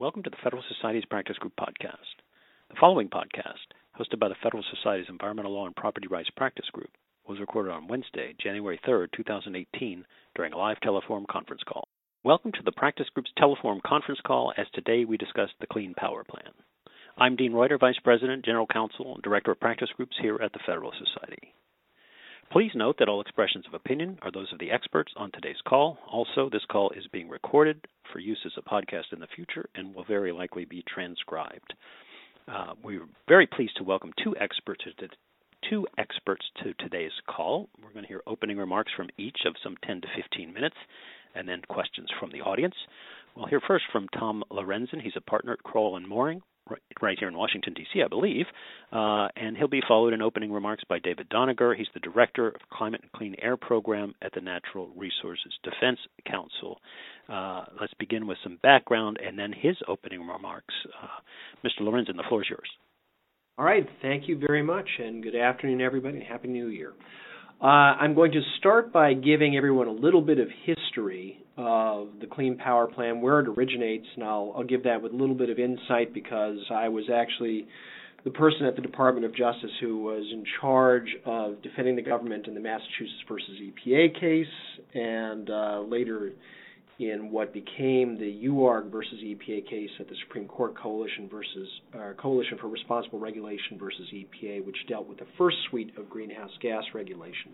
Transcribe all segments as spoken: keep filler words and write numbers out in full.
Welcome to the Federal Society's Practice Group podcast. The following podcast, hosted by the Federal Society's Environmental Law and Property Rights Practice Group, was recorded on Wednesday, January third, two thousand eighteen, during a live Teleforum conference call. Welcome to the Practice Group's Teleforum conference call, as today we discuss the Clean Power Plan. I'm Dean Reuter, Vice President, General Counsel, and Director of Practice Groups here at the Federal Society. Please note that all expressions of opinion are those of the experts on today's call. Also, this call is being recorded for use as a podcast in the future and will very likely be transcribed. Uh, we're very pleased to welcome two experts to, two experts to today's call. We're going to hear opening remarks from each of some ten to fifteen minutes, and then questions from the audience. We'll hear first from Tom Lorenzen. He's a partner at Crowell and Mooring, right here in Washington, D C, I believe, uh, and he'll be followed in opening remarks by David Doniger. He's the Director of Climate and Clean Air Program at the Natural Resources Defense Council. Uh, let's begin with some background and then his opening remarks. Uh, Mister Lorenzen, the floor is yours. All right. Thank you very much, and good afternoon, everybody, and Happy New Year. Uh, I'm going to start by giving everyone a little bit of history of the Clean Power Plan, where it originates, and I'll, I'll give that with a little bit of insight because I was actually the person at the Department of Justice who was in charge of defending the government in the Massachusetts versus E P A case, and uh, later in what became the U A R G versus E P A case at the Supreme Court Coalition versus uh, Coalition for Responsible Regulation versus E P A, which dealt with the first suite of greenhouse gas regulations.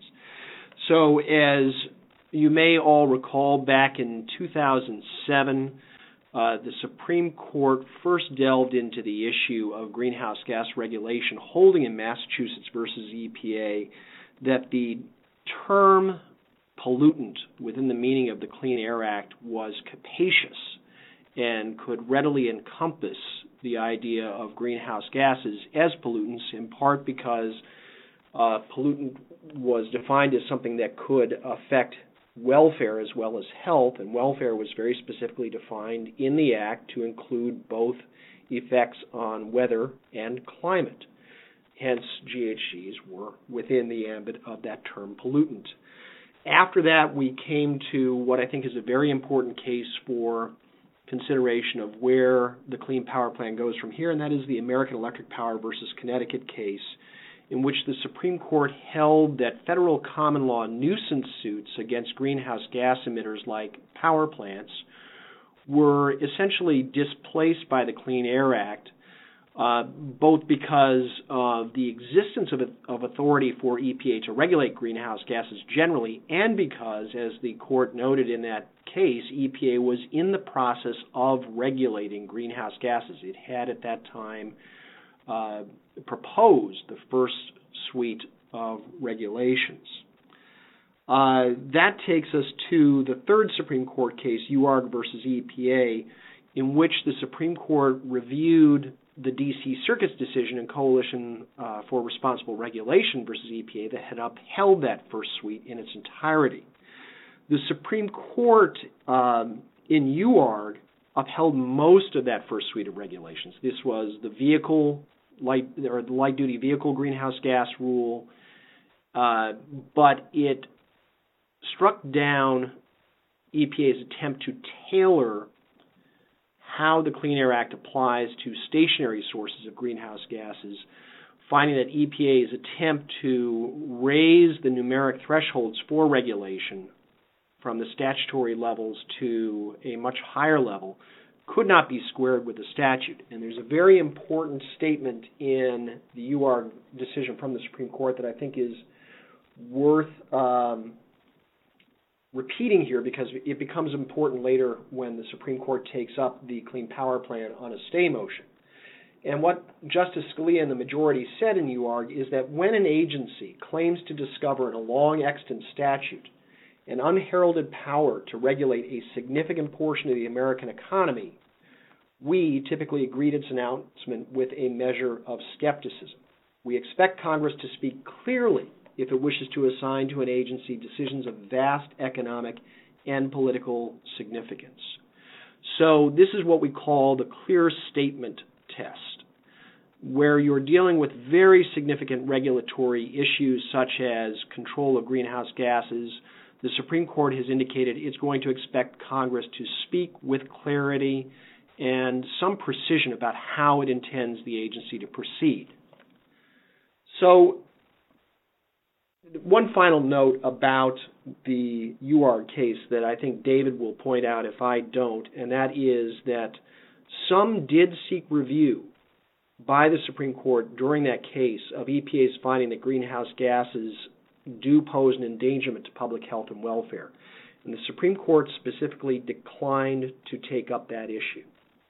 So as you may all recall, back in two thousand seven, uh, the Supreme Court first delved into the issue of greenhouse gas regulation, holding in Massachusetts versus E P A that the term pollutant within the meaning of the Clean Air Act was capacious and could readily encompass the idea of greenhouse gases as pollutants, in part because uh, pollutant was defined as something that could affect welfare as well as health, and welfare was very specifically defined in the Act to include both effects on weather and climate. Hence, G H Gs were within the ambit of that term pollutant. After that, we came to what I think is a very important case for consideration of where the Clean Power Plan goes from here, and that is the American Electric Power versus Connecticut case, in which the Supreme Court held that federal common law nuisance suits against greenhouse gas emitters like power plants were essentially displaced by the Clean Air Act, uh, both because of the existence of, of authority for E P A to regulate greenhouse gases generally, and because, as the court noted in that case, E P A was in the process of regulating greenhouse gases. It had at that time uh, proposed the first suite of regulations. Uh, that takes us to the third Supreme Court case, U A R G versus E P A, in which the Supreme Court reviewed the D C Circuit's decision in Coalition uh, for Responsible Regulation versus E P A that had upheld that first suite in its entirety. The Supreme Court um, in U A R G upheld most of that first suite of regulations. This was the vehicle light or the light duty vehicle greenhouse gas rule, uh, but it struck down E P A's attempt to tailor how the Clean Air Act applies to stationary sources of greenhouse gases, finding that E P A's attempt to raise the numeric thresholds for regulation from the statutory levels to a much higher level could not be squared with the statute. And there's a very important statement in the U A R G decision from the Supreme Court that I think is worth um, repeating here, because it becomes important later when the Supreme Court takes up the Clean Power Plan on a stay motion. And what Justice Scalia and the majority said in U A R G is that when an agency claims to discover in a long extant statute an unheralded power to regulate a significant portion of the American economy, we typically greet its announcement with a measure of skepticism. We expect Congress to speak clearly if it wishes to assign to an agency decisions of vast economic and political significance. So this is what we call the clear statement test, where you're dealing with very significant regulatory issues such as control of greenhouse gases. The Supreme Court has indicated it's going to expect Congress to speak with clarity and some precision about how it intends the agency to proceed. So, one final note about the U A R D case that I think David will point out if I don't, and that is that some did seek review by the Supreme Court during that case of E P A's finding that greenhouse gases do pose an endangerment to public health and welfare. And the Supreme Court specifically declined to take up that issue.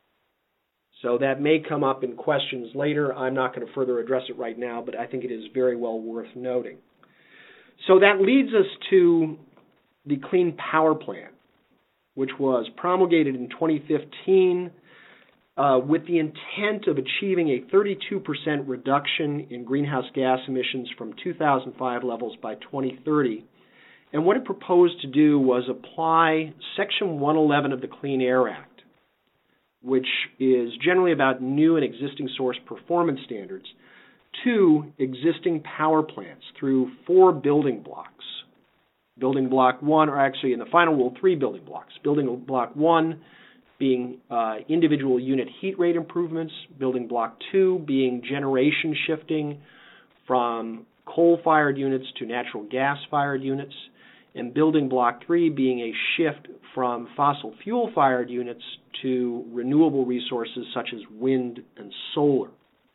So that may come up in questions later. I'm not going to further address it right now, but I think it is very well worth noting. So that leads us to the Clean Power Plan, which was promulgated in twenty fifteen uh, with the intent of achieving a thirty-two percent reduction in greenhouse gas emissions from two thousand five levels by twenty thirty. And what it proposed to do was apply Section one eleven of the Clean Air Act, which is generally about new and existing source performance standards, to existing power plants through four building blocks. Building block one, or actually in the final rule, three building blocks. Building block one being uh, individual unit heat rate improvements. Building block two being generation shifting from coal-fired units to natural gas-fired units. And building block three being a shift from fossil fuel-fired units to renewable resources such as wind and solar.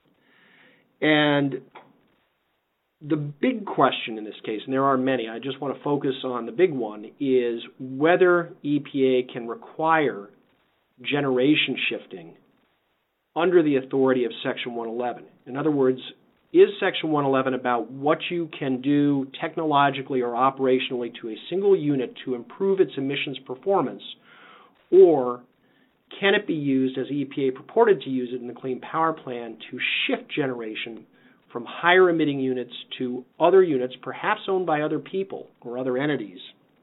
And the big question in this case, and there are many, I just want to focus on the big one, is whether E P A can require generation shifting under the authority of Section one eleven. In other words, is Section one eleven about what you can do technologically or operationally to a single unit to improve its emissions performance, or can it be used, as E P A purported to use it in the Clean Power Plan, to shift generation from higher emitting units to other units, perhaps owned by other people or other entities,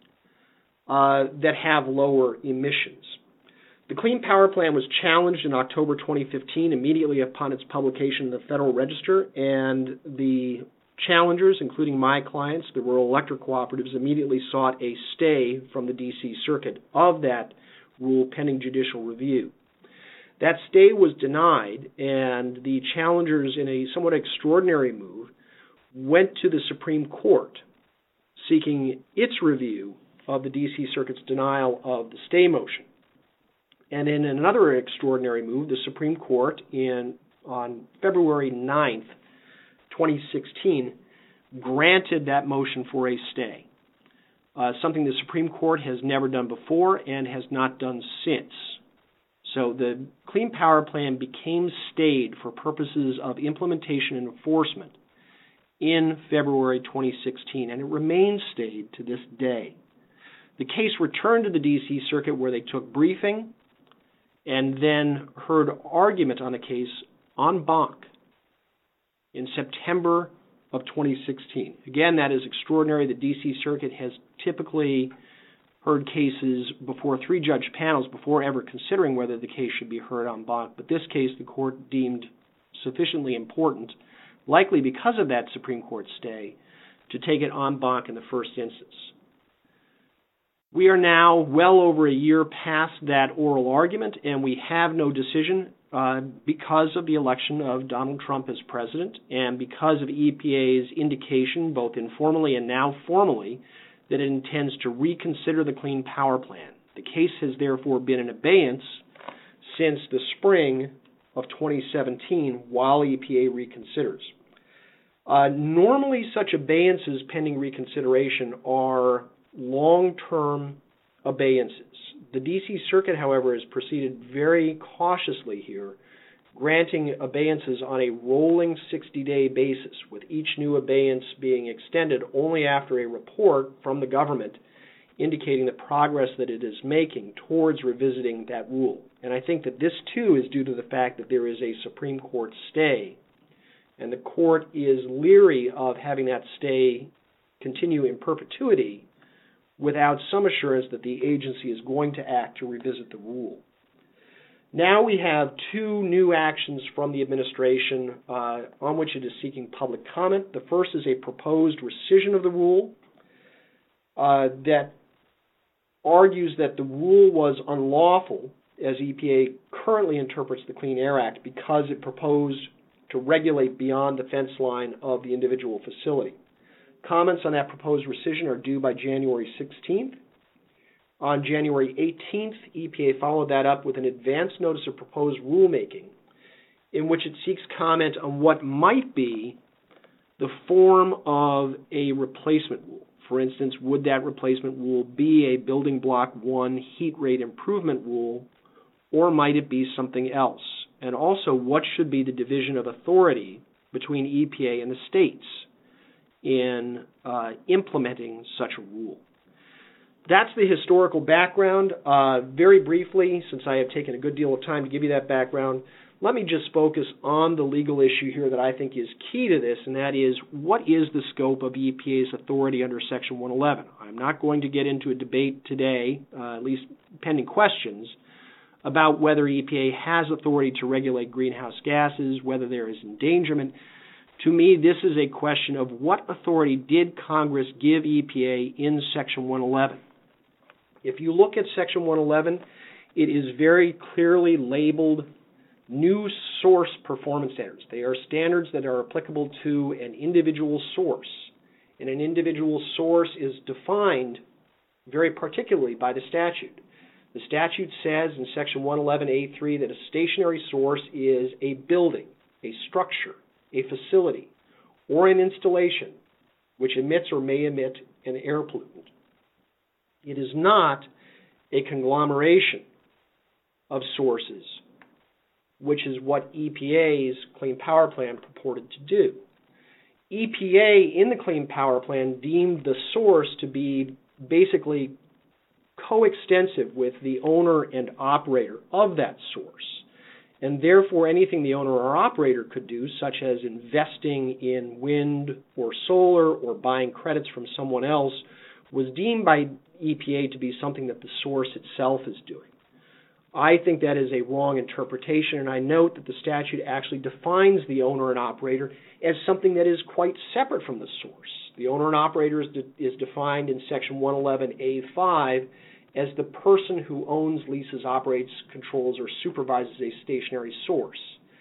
uh, that have lower emissions? The Clean Power Plan was challenged in October twenty fifteen, immediately upon its publication in the Federal Register, and the challengers, including my clients, the rural electric cooperatives, immediately sought a stay from the D C Circuit of that rule pending judicial review. That stay was denied, and the challengers, in a somewhat extraordinary move, went to the Supreme Court seeking its review of the D C Circuit's denial of the stay motion. And in another extraordinary move, the Supreme Court, in on February ninth, twenty sixteen, granted that motion for a stay, uh, something the Supreme Court has never done before and has not done since. So the Clean Power Plan became stayed for purposes of implementation and enforcement in February twenty sixteen, and it remains stayed to this day. The case returned to the D C Circuit, where they took briefing and then heard argument on the case en banc in September of twenty sixteen. Again, that is extraordinary. The D C Circuit has typically heard cases before three-judge panels before ever considering whether the case should be heard en banc. But this case the court deemed sufficiently important, likely because of that Supreme Court stay, to take it en banc in the first instance. We are now well over a year past that oral argument, and we have no decision uh, because of the election of Donald Trump as president and because of E P A's indication, both informally and now formally, that it intends to reconsider the Clean Power Plan. The case has therefore been in abeyance since the spring of twenty seventeen while E P A reconsiders. Uh, normally such abeyances pending reconsideration are long-term abeyances. The D C Circuit, however, has proceeded very cautiously here, granting abeyances on a rolling sixty-day basis, with each new abeyance being extended only after a report from the government indicating the progress that it is making towards revisiting that rule. And I think that this, too, is due to the fact that there is a Supreme Court stay, and the court is leery of having that stay continue in perpetuity without some assurance that the agency is going to act to revisit the rule. Now we have two new actions from the administration uh, on which it is seeking public comment. The first is a proposed rescission of the rule uh, that argues that the rule was unlawful as E P A currently interprets the Clean Air Act because it proposed to regulate beyond the fence line of the individual facility. Comments on that proposed rescission are due by January sixteenth. On January eighteenth, E P A followed that up with an advance notice of proposed rulemaking in which it seeks comment on what might be the form of a replacement rule. For instance, would that replacement rule be a building block one heat rate improvement rule, or might it be something else? And also, what should be the division of authority between E P A and the states in uh, implementing such a rule? That's the historical background. Uh, very briefly, since I have taken a good deal of time to give you that background, let me just focus on the legal issue here that I think is key to this, and that is, what is the scope of E P A's authority under Section one eleven? I'm not going to get into a debate today, uh, at least pending questions, about whether E P A has authority to regulate greenhouse gases, whether there is endangerment. To me, this is a question of what authority did Congress give E P A in Section one eleven? If you look at Section one eleven, it is very clearly labeled new source performance standards. They are standards that are applicable to an individual source. And an individual source is defined very particularly by the statute. The statute says in Section one eleven A three that a stationary source is a building, a structure, a facility, or an installation which emits or may emit an air pollutant. It is not a conglomeration of sources, which is what E P A's Clean Power Plan purported to do. E P A in the Clean Power Plan deemed the source to be basically coextensive with the owner and operator of that source. And therefore, anything the owner or operator could do, such as investing in wind or solar or buying credits from someone else, was deemed by E P A to be something that the source itself is doing. I think that is a wrong interpretation, and I note that the statute actually defines the owner and operator as something that is quite separate from the source. The owner and operator is, de- is defined in Section one eleven A five as the person who owns, leases, operates, controls, or supervises a stationary source.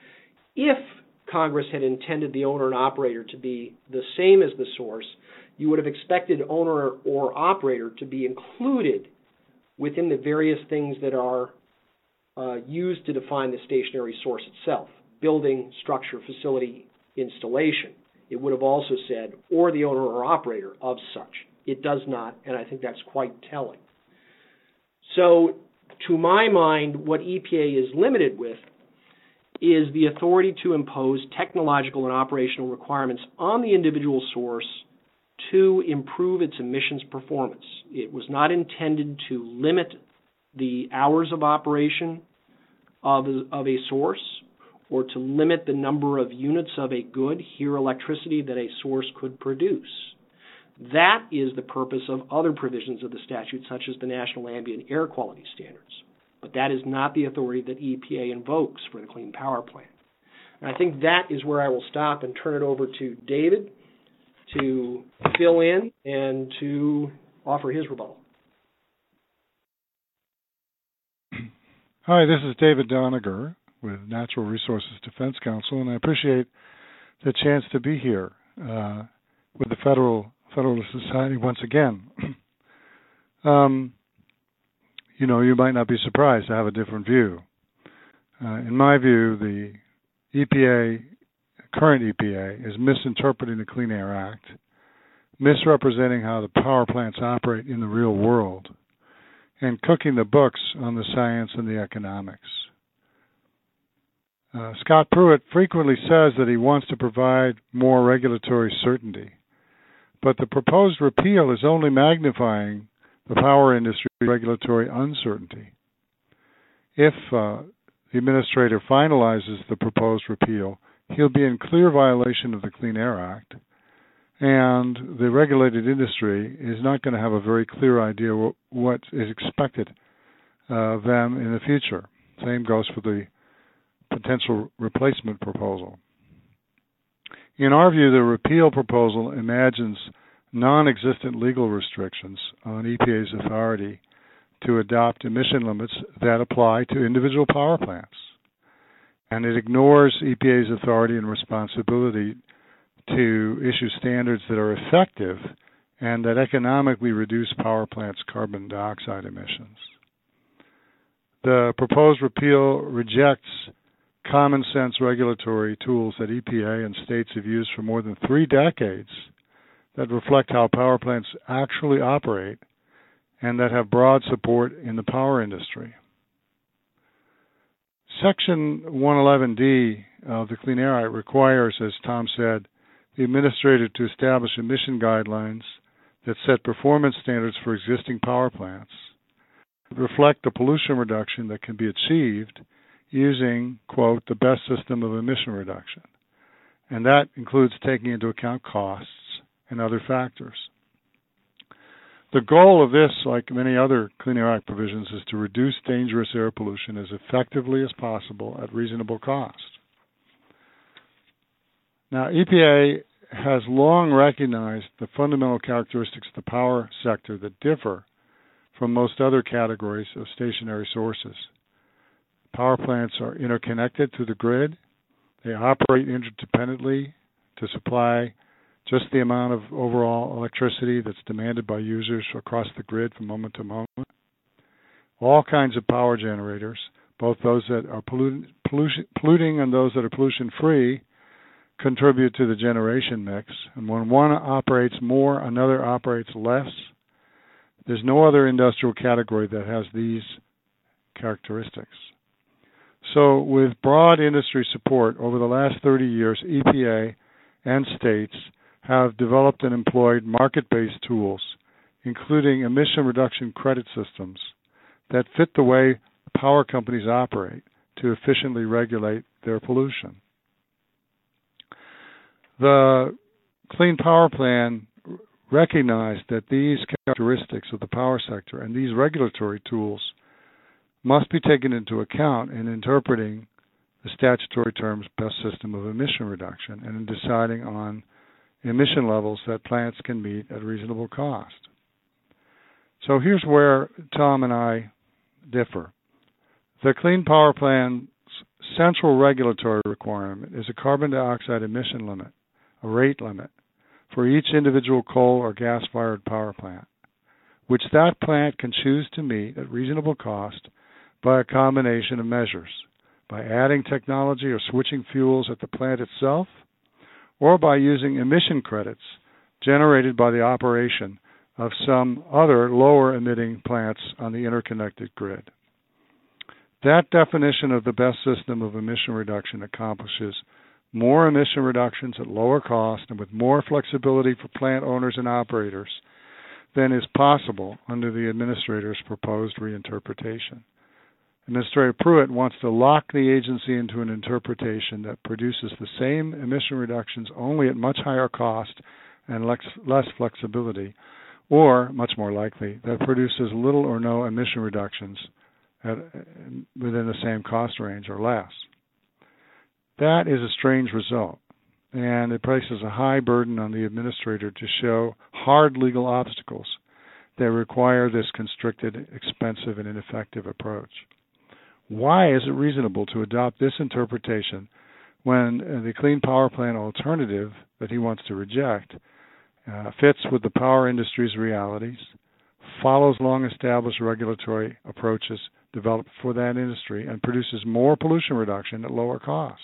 If Congress had intended the owner and operator to be the same as the source, you would have expected owner or operator to be included within the various things that are uh, used to define the stationary source itself: building, structure, facility, installation. It would have also said, or the owner or operator of such. It does not, and I think that's quite telling. So, to my mind, what E P A is limited with is the authority to impose technological and operational requirements on the individual source to improve its emissions performance. It was not intended to limit the hours of operation of a, of a source, or to limit the number of units of a good, here electricity, that a source could produce. That is the purpose of other provisions of the statute, such as the National Ambient Air Quality Standards. But that is not the authority that E P A invokes for the Clean Power Plan. And I think that is where I will stop and turn it over to David to fill in and to offer his rebuttal. Hi, this is David Doniger with Natural Resources Defense Council, and I appreciate the chance to be here uh, with the Federal Federalist Society once again. um, you know, you might not be surprised to have a different view. Uh, in my view, the E P A, current E P A, is misinterpreting the Clean Air Act, misrepresenting how the power plants operate in the real world, and cooking the books on the science and the economics. Uh, Scott Pruitt frequently says that he wants to provide more regulatory certainty, but the proposed repeal is only magnifying the power industry's regulatory uncertainty. If uh, the administrator finalizes the proposed repeal, he'll be in clear violation of the Clean Air Act, and the regulated industry is not going to have a very clear idea what, what is expected of them in the future. Same goes for the potential replacement proposal. In our view, the repeal proposal imagines non-existent legal restrictions on E P A's authority to adopt emission limits that apply to individual power plants. And it ignores E P A's authority and responsibility to issue standards that are effective and that economically reduce power plants' carbon dioxide emissions. The proposed repeal rejects common sense regulatory tools that E P A and states have used for more than three decades that reflect how power plants actually operate and that have broad support in the power industry. Section one eleven D of the Clean Air Act requires, as Tom said, the administrator to establish emission guidelines that set performance standards for existing power plants that reflect the pollution reduction that can be achieved using, quote, the best system of emission reduction. And that includes taking into account costs and other factors. The goal of this, like many other Clean Air Act provisions, is to reduce dangerous air pollution as effectively as possible at reasonable cost. Now, E P A has long recognized the fundamental characteristics of the power sector that differ from most other categories of stationary sources. Power plants are interconnected to the grid. They operate interdependently to supply just the amount of overall electricity that's demanded by users across the grid from moment to moment. All kinds of power generators, both those that are polluting, polluting and those that are pollution-free, contribute to the generation mix. And when one operates more, another operates less. There's no other industrial category that has these characteristics. So with broad industry support over the last thirty years, E P A and states have developed and employed market-based tools, including emission reduction credit systems, that fit the way power companies operate to efficiently regulate their pollution. The Clean Power Plan recognized that these characteristics of the power sector and these regulatory tools must be taken into account in interpreting the statutory terms best system of emission reduction and in deciding on emission levels that plants can meet at reasonable cost. So here's where Tom and I differ. The Clean Power Plan's central regulatory requirement is a carbon dioxide emission limit, a rate limit, for each individual coal or gas-fired power plant, which that plant can choose to meet at reasonable cost by a combination of measures, by adding technology or switching fuels at the plant itself, or by using emission credits generated by the operation of some other lower-emitting plants on the interconnected grid. That definition of the best system of emission reduction accomplishes more emission reductions at lower cost and with more flexibility for plant owners and operators than is possible under the administrator's proposed reinterpretation. Administrator Pruitt wants to lock the agency into an interpretation that produces the same emission reductions only at much higher cost and less flexibility, or, much more likely, that produces little or no emission reductions at, within the same cost range or less. That is a strange result, and it places a high burden on the administrator to show hard legal obstacles that require this constricted, expensive, and ineffective approach. Why is it reasonable to adopt this interpretation when the Clean Power Plan alternative that he wants to reject uh, fits with the power industry's realities, follows long-established regulatory approaches developed for that industry, and produces more pollution reduction at lower cost?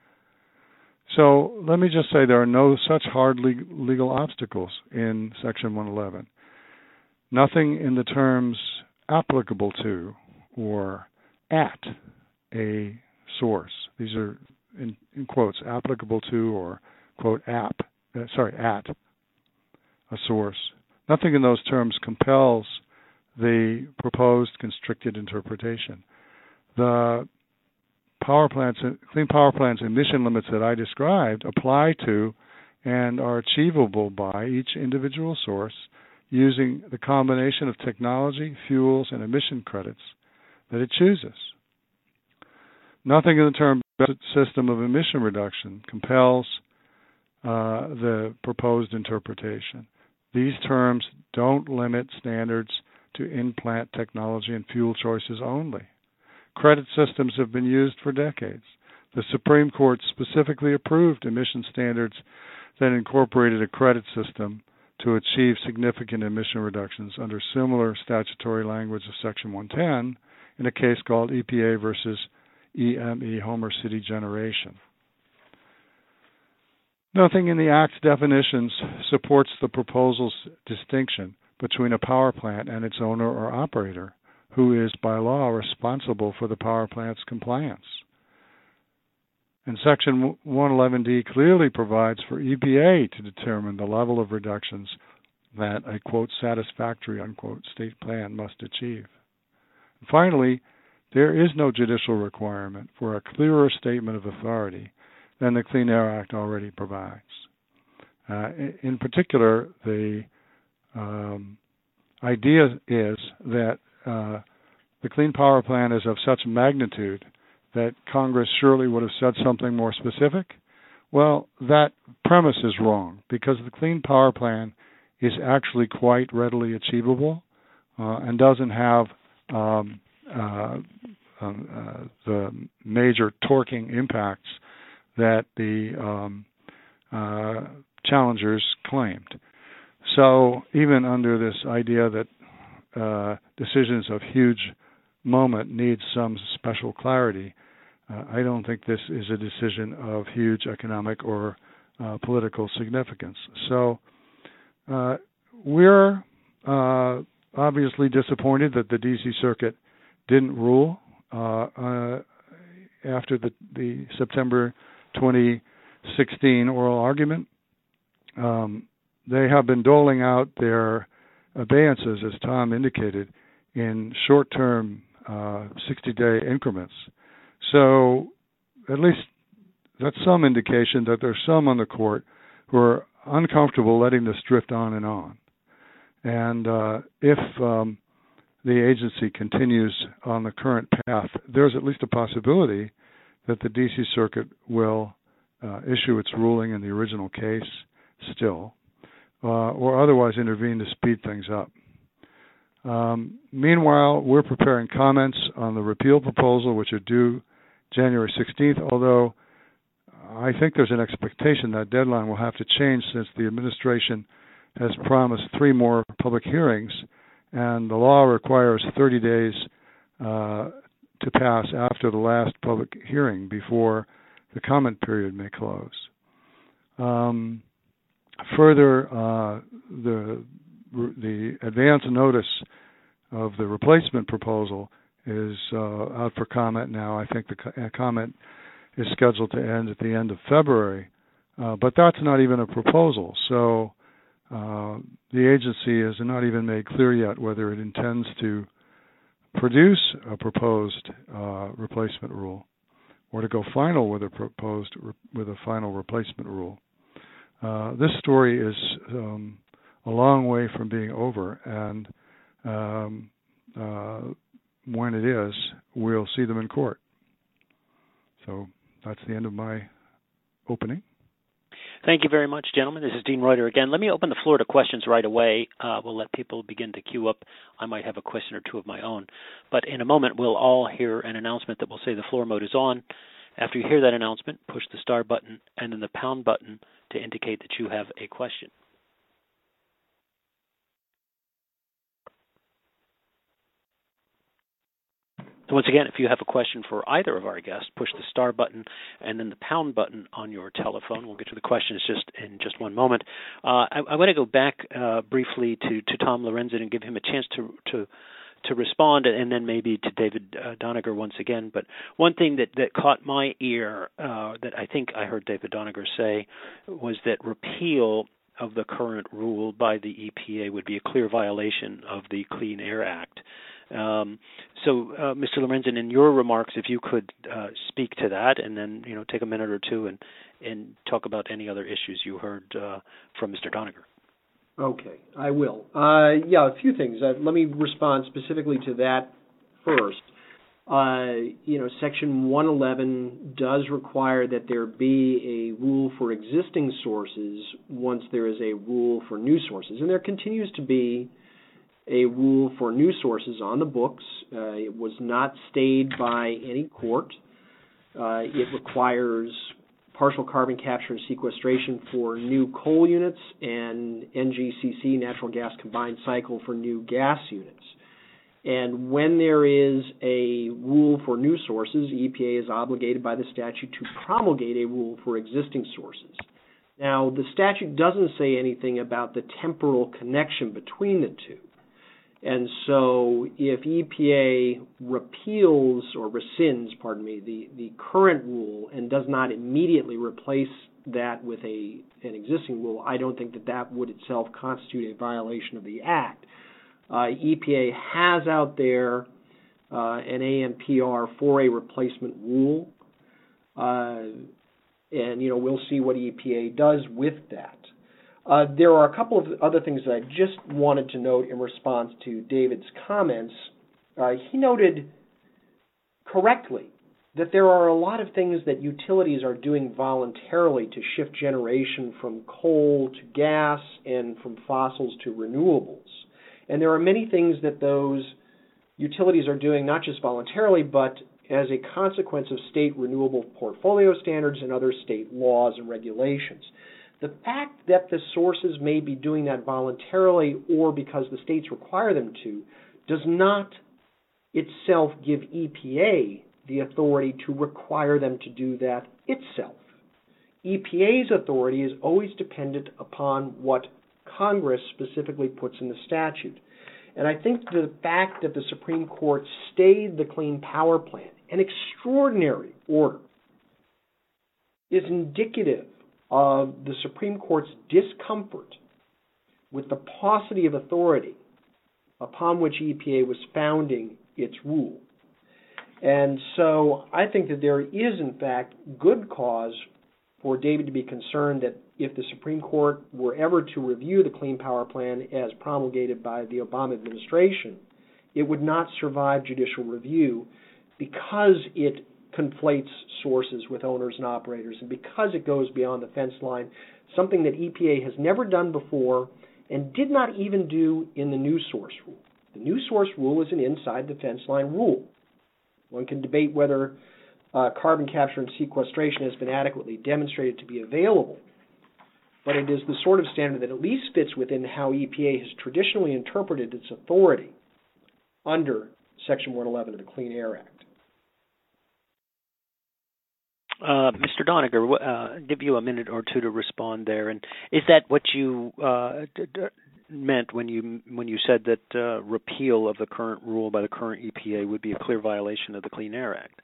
So let me just say there are no such hard legal obstacles in Section one eleven. Nothing in the terms applicable to or at a source. These are, in, in quotes, applicable to or, quote, app, uh, sorry, at a source. Nothing in those terms compels the proposed constricted interpretation. The power plants, Clean Power Plan's emission limits that I described apply to and are achievable by each individual source using the combination of technology, fuels, and emission credits that it chooses. Nothing in the term system of emission reduction compels uh, the proposed interpretation. These terms don't limit standards to in-plant technology and fuel choices only. Credit systems have been used for decades. The Supreme Court specifically approved emission standards that incorporated a credit system to achieve significant emission reductions under similar statutory language of Section one ten in a case called E P A versus E M E, Homer City Generation. Nothing in the Act's definitions supports the proposal's distinction between a power plant and its owner or operator, who is by law responsible for the power plant's compliance. And Section one eleven D clearly provides for E P A to determine the level of reductions that a, quote, satisfactory, unquote, state plan must achieve. And finally, there is no judicial requirement for a clearer statement of authority than the Clean Air Act already provides. Uh, in particular, the um, idea is that uh, the Clean Power Plan is of such magnitude that Congress surely would have said something more specific. Well, that premise is wrong, because the Clean Power Plan is actually quite readily achievable uh, and doesn't have um, uh, um, uh, the major torquing impacts that the um, uh, challengers claimed. So even under this idea that uh, decisions of huge moment need some special clarity, uh, I don't think this is a decision of huge economic or uh, political significance. So uh, we're uh, obviously disappointed that the D C Circuit didn't rule uh, uh, after the, the September twenty sixteen oral argument. Um, they have been doling out their abeyances, as Tom indicated, in short-term uh, sixty-day increments. So at least that's some indication that there's some on the court who are uncomfortable letting this drift on and on. And uh, if um, the agency continues on the current path, there's at least a possibility that the D C Circuit will uh, issue its ruling in the original case still, uh, or otherwise intervene to speed things up. Um, meanwhile, we're preparing comments on the repeal proposal, which are due January sixteenth, although I think there's an expectation that deadline will have to change since the administration has promised three more public hearings, and the law requires thirty days uh, to pass after the last public hearing before the comment period may close. Um, further, uh, the the advance notice of the replacement proposal is uh, out for comment now. I think the co- comment is scheduled to end at the end of February, uh, but that's not even a proposal. So uh, the agency has not even made clear yet whether it intends to produce a proposed uh, replacement rule or to go final with a proposed re- with a final replacement rule. Uh, this story is um, a long way from being over, and um, uh, when it is, we'll see them in court. So that's the end of my opening. Thank you very much, gentlemen. This is Dean Reuter again. Let me open the floor to questions right away. Uh, we'll let people begin to queue up. I might have a question or two of my own. But in a moment, we'll all hear an announcement that will say the floor mode is on. After you hear that announcement, push the star button and then the pound button to indicate that you have a question. So once again, if you have a question for either of our guests, push the star button and then the pound button on your telephone. We'll get to the questions just in just one moment. Uh, I, I want to go back uh, briefly to, to Tom Lorenzen and give him a chance to to, to respond, and then maybe to David uh, Doniger once again. But one thing that, that caught my ear uh, that I think I heard David Doniger say was that repeal of the current rule by the E P A would be a clear violation of the Clean Air Act. Um, so, uh, Mister Lorenzen, in your remarks, if you could uh, speak to that, and then you know take a minute or two and and talk about any other issues you heard uh, from Mister Doniger. Okay, I will. Uh, yeah, a few things. Uh, let me respond specifically to that first. Uh, you know, Section one eleven does require that there be a rule for existing sources once there is a rule for new sources, and there continues to be a rule for new sources on the books. Uh, it was not stayed by any court. Uh, it requires partial carbon capture and sequestration for new coal units and N G C C, natural gas combined cycle, for new gas units. And when there is a rule for new sources, E P A is obligated by the statute to promulgate a rule for existing sources. Now, the statute doesn't say anything about the temporal connection between the two. And so if E P A repeals or rescinds, pardon me, the, the current rule and does not immediately replace that with a an existing rule, I don't think that that would itself constitute a violation of the Act. Uh, E P A has out there uh, an A M P R for a replacement rule, uh, and you know we'll see what E P A does with that. Uh, there are a couple of other things that I just wanted to note in response to David's comments. Uh, he noted correctly that there are a lot of things that utilities are doing voluntarily to shift generation from coal to gas and from fossils to renewables. And there are many things that those utilities are doing not just voluntarily, but as a consequence of state renewable portfolio standards and other state laws and regulations. The fact that the sources may be doing that voluntarily or because the states require them to does not itself give E P A the authority to require them to do that itself. E P A's authority is always dependent upon what Congress specifically puts in the statute. And I think the fact that the Supreme Court stayed the Clean Power Plan, an extraordinary order, is indicative of the Supreme Court's discomfort with the paucity of authority upon which E P A was founding its rule. And so I think that there is, in fact, good cause for David to be concerned that if the Supreme Court were ever to review the Clean Power Plan as promulgated by the Obama administration, it would not survive judicial review because it conflates sources with owners and operators, and because it goes beyond the fence line, something that E P A has never done before and did not even do in the new source rule. The new source rule is an inside the fence line rule. One can debate whether uh, carbon capture and sequestration has been adequately demonstrated to be available, but it is the sort of standard that at least fits within how E P A has traditionally interpreted its authority under Section one eleven of the Clean Air Act. Uh, Mister Doniger, uh, give you a minute or two to respond there. And is that what you uh, d- d- meant when you when you said that uh, repeal of the current rule by the current E P A would be a clear violation of the Clean Air Act?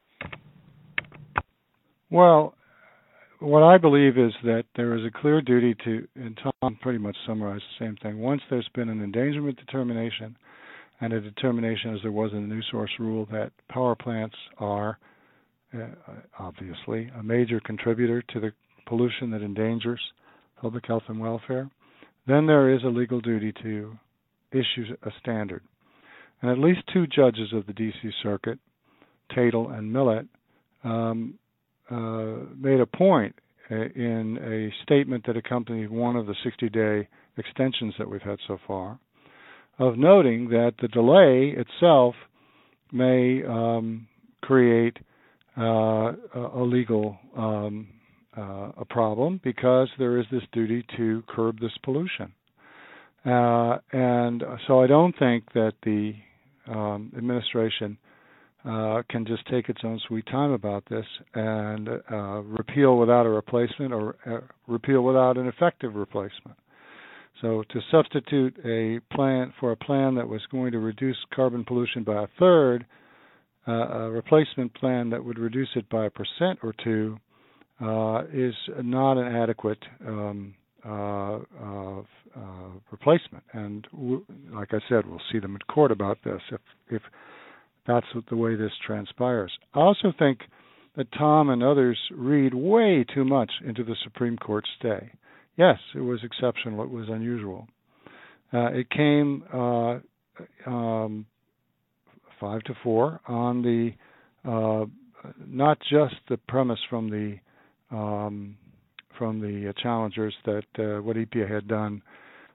Well, what I believe is that there is a clear duty to, and Tom pretty much summarized the same thing, once there's been an endangerment determination and a determination, as there was in the new source rule, that power plants are uh, obviously a major contributor to the pollution that endangers public health and welfare, then there is a legal duty to issue a standard. And at least two judges of the D C Circuit, Tatel and Millett, um, uh, made a point in a statement that accompanied one of the sixty-day extensions that we've had so far, of noting that the delay itself may um, create uh, a legal um, uh, a problem because there is this duty to curb this pollution. Uh, and so I don't think that the um, administration uh, can just take its own sweet time about this and uh, repeal without a replacement or uh, repeal without an effective replacement. So to substitute a plan for a plan that was going to reduce carbon pollution by a third, uh, a replacement plan that would reduce it by a percent or two uh, is not an adequate um, uh, uh, uh, replacement. And w- like I said, we'll see them in court about this if, if that's what the way this transpires. I also think that Tom and others read way too much into the Supreme Court stay. Yes, it was exceptional. It was unusual. Uh, it came uh, um, five to four on the uh, not just the premise from the um, from the challengers that uh, what E P A had done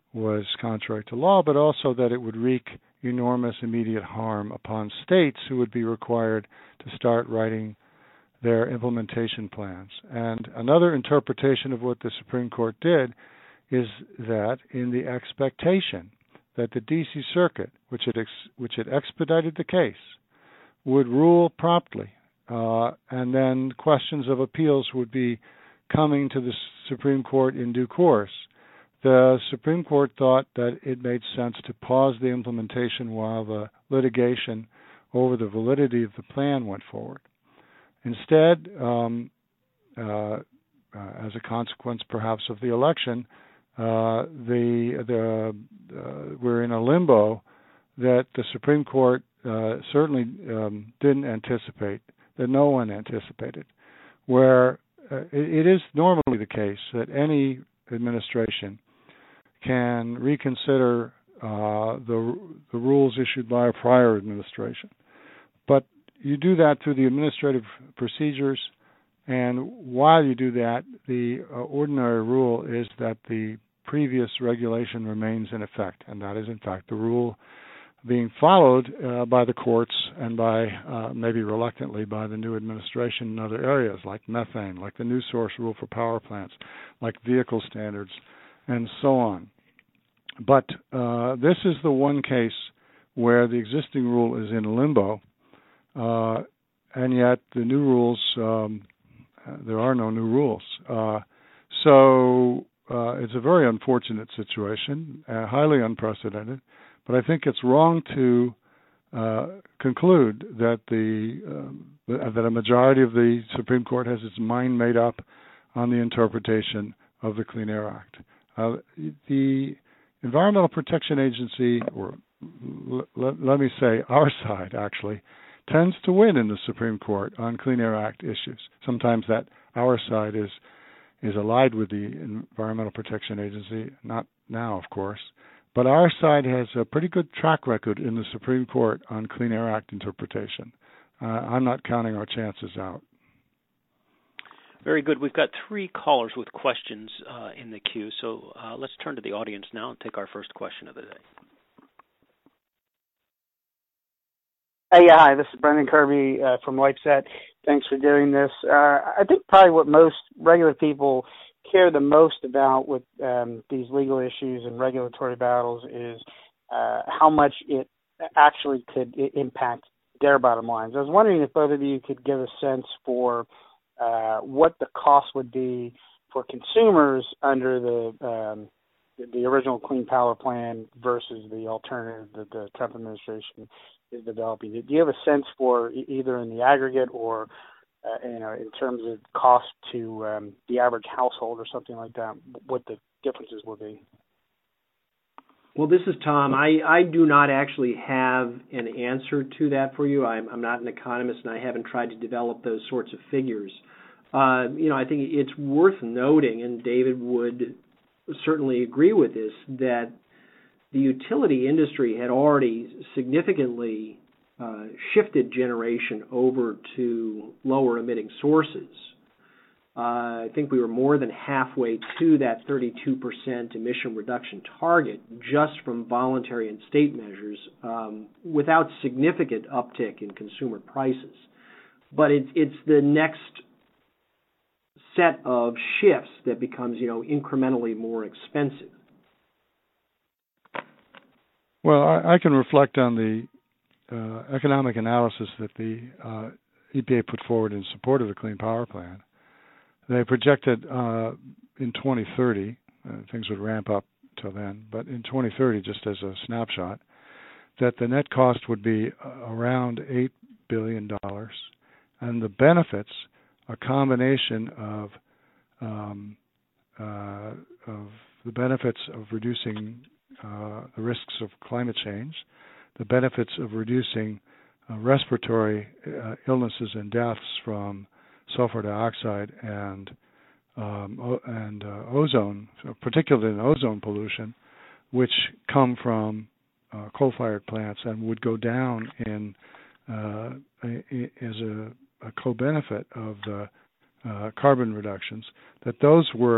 was contrary to law, but also that it would wreak enormous immediate harm upon states who would be required to start writing their implementation plans. And another interpretation of what the Supreme Court did is that in the expectation that the D C Circuit, which had, ex- which had expedited the case, would rule promptly, uh, and then questions of appeals would be coming to the Supreme Court in due course. The Supreme Court thought that it made sense to pause the implementation while the litigation over the validity of the plan went forward. Instead, um, uh, uh, as a consequence perhaps of the election, uh, the, the uh, we're in a limbo that the Supreme Court uh, certainly um, didn't anticipate, that no one anticipated, where uh, it, it is normally the case that any administration can reconsider uh, the the rules issued by a prior administration. But you do that through the administrative procedures, and while you do that, the uh, ordinary rule is that the previous regulation remains in effect, and that is in fact the rule being followed uh, by the courts and by, uh, maybe reluctantly, by the new administration in other areas like methane, like the new source rule for power plants, like vehicle standards, and so on. But uh, this is the one case where the existing rule is in limbo, uh, and yet the new rules, um, there are no new rules. Uh, so uh, it's a very unfortunate situation, uh, highly unprecedented, but I think it's wrong to uh, conclude that the uh, that a majority of the Supreme Court has its mind made up on the interpretation of the Clean Air Act. Uh, the Environmental Protection Agency, or l- l- let me say our side actually, tends to win in the Supreme Court on Clean Air Act issues. Sometimes that our side is is allied with the Environmental Protection Agency, not now, of course. But our side has a pretty good track record in the Supreme Court on Clean Air Act interpretation. Uh, I'm not counting our chances out. Very good. We've got three callers with questions uh, in the queue, so uh, let's turn to the audience now and take our first question of the day. Hey, yeah, hi, this is Brendan Kirby uh, from LifeSet. Thanks for doing this. Uh, I think probably what most regular people care the most about with um, these legal issues and regulatory battles is uh, how much it actually could impact their bottom lines. I was wondering if both of you could give a sense for uh, what the cost would be for consumers under the um, the original Clean Power Plan versus the alternative that the Trump administration is developing. Do you have a sense for either in the aggregate or Uh, you know, in terms of cost to um, the average household or something like that, what the differences will be? Well, this is Tom. I, I do not actually have an answer to that for you. I'm, I'm not an economist, and I haven't tried to develop those sorts of figures. Uh, you know, I think it's worth noting, and David would certainly agree with this, that the utility industry had already significantly Uh, shifted generation over to lower emitting sources. Uh, I think we were more than halfway to that thirty-two percent emission reduction target just from voluntary and state measures um, without significant uptick in consumer prices. But it, it's the next set of shifts that becomes, you know, incrementally more expensive. Well, I, I can reflect on the Uh, economic analysis that the uh, E P A put forward in support of the Clean Power Plan. They projected uh, in twenty thirty, uh, things would ramp up till then, but in twenty thirty, just as a snapshot, that the net cost would be around eight billion dollars, and the benefits, a combination of um, uh, of the benefits of reducing uh, the risks of climate change, the benefits of reducing uh, respiratory uh, illnesses and deaths from sulfur dioxide and um, o- and uh, ozone, particularly in ozone pollution, which come from uh, coal-fired plants and would go down in uh, as a, a co-benefit of the uh, carbon reductions. That those were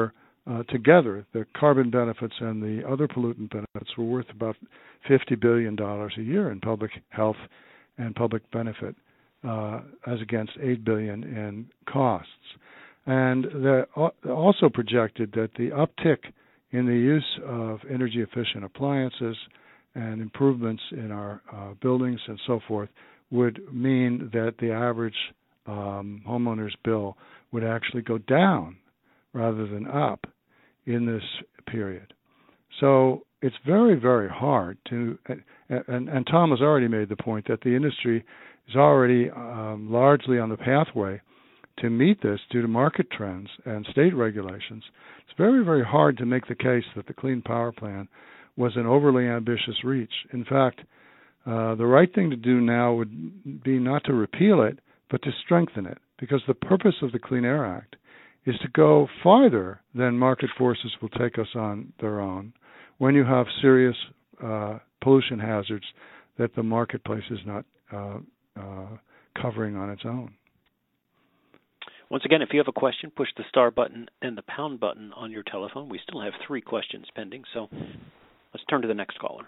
uh, together, the carbon benefits and the other pollutant benefits were worth about fifty billion dollars a year in public health and public benefit, uh, as against eight billion dollars in costs. And the, also projected that the uptick in the use of energy-efficient appliances and improvements in our uh, buildings and so forth would mean that the average um, homeowner's bill would actually go down rather than up in this period. So it's very, very hard to, and, and Tom has already made the point that the industry is already um, largely on the pathway to meet this due to market trends and state regulations. It's very, very hard to make the case that the Clean Power Plan was an overly ambitious reach. In fact, uh, the right thing to do now would be not to repeal it, but to strengthen it, because the purpose of the Clean Air Act is to go farther than market forces will take us on their own when you have serious uh, pollution hazards that the marketplace is not uh, uh, covering on its own. Once again, if you have a question, push the star button and the pound button on your telephone. We still have three questions pending, so let's turn to the next caller.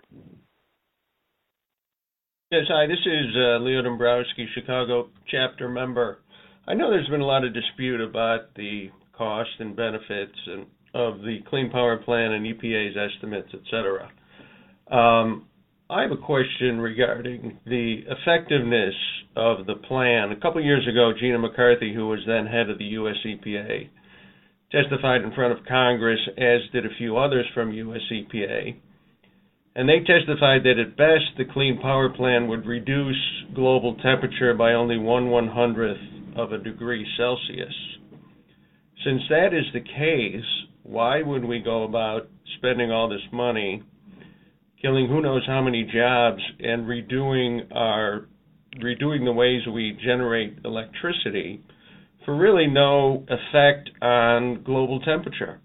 Yes, hi, this is uh, Leo Dombrowski, Chicago chapter member. I know there's been a lot of dispute about the cost and benefits and, of the Clean Power Plan and E P A's estimates, et cetera. Um, I have a question regarding the effectiveness of the plan. A couple of years ago, Gina McCarthy, who was then head of the U S E P A, testified in front of Congress, as did a few others from U S E P A. And they testified that at best, the Clean Power Plan would reduce global temperature by only one one-hundredth of a degree Celsius. Since that is the case, why would we go about spending all this money, killing who knows how many jobs, and redoing our redoing the ways we generate electricity for really no effect on global temperature?